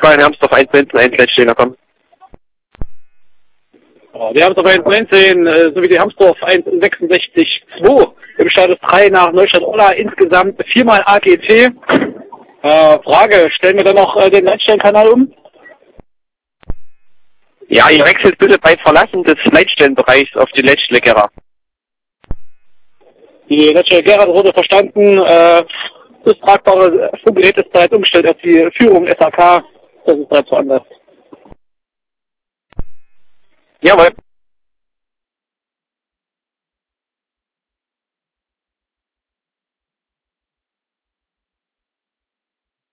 Westfalen, Hermsdorf 119, 1 Leitstehender, komm. Die Hermsdorf 119 sowie die Hermsdorf 166-2 im Status 3 nach Neustadt-Olla, insgesamt 4-mal AGT. Frage, stellen wir dann noch den Leitstellenkanal um? Ja, ihr wechselt bitte bei Verlassen des Leitstellenbereichs auf die Leitstelle Gera. Die Leitstelle Gera wurde verstanden. Das tragbare Funkgerät ist bereits umgestellt auf die Führung SAK. Das ist bereits woanders. Jawohl.